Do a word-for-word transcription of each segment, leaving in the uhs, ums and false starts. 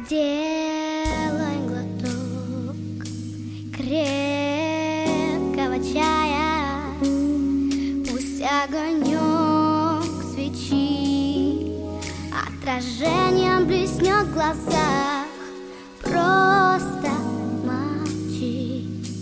Сделай глоток крепкого чая, пусть огонек свечи отражением блеснет в глазах. Просто молчи,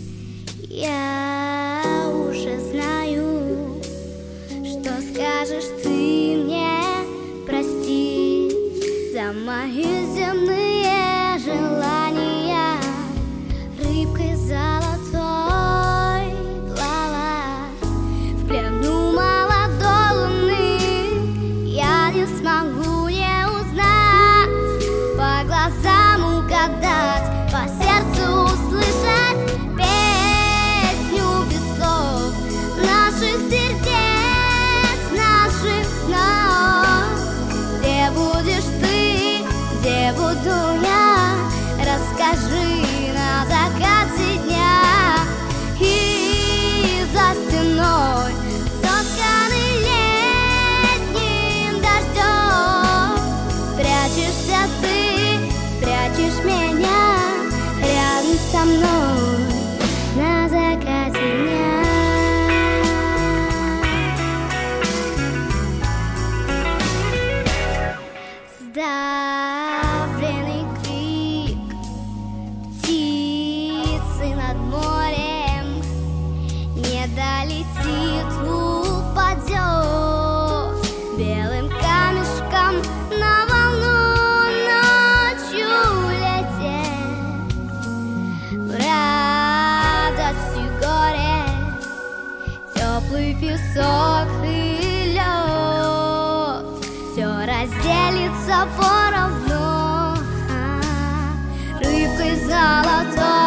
я уже знаю, что скажешь ты мне. Прости за мои земные желания, рыбкой золотой плавать в плену молодой луны. Я не смогу не узнать, по глазам угадать, по сердцу услышать песню без слов наших сердец, наших снов. Где будешь ты, где буду я, расскажи на закате дня. И за стеной, сотканный летним дождем, спрячешься ты, спрячешь меня рядом со мной на закате дня. Сдавленный крик птицы над морем не долетит, упадет белым камешком на волну. Ночью летит в радость и горе, теплый песок и лед, все разделится поровну, рыбкой золотой.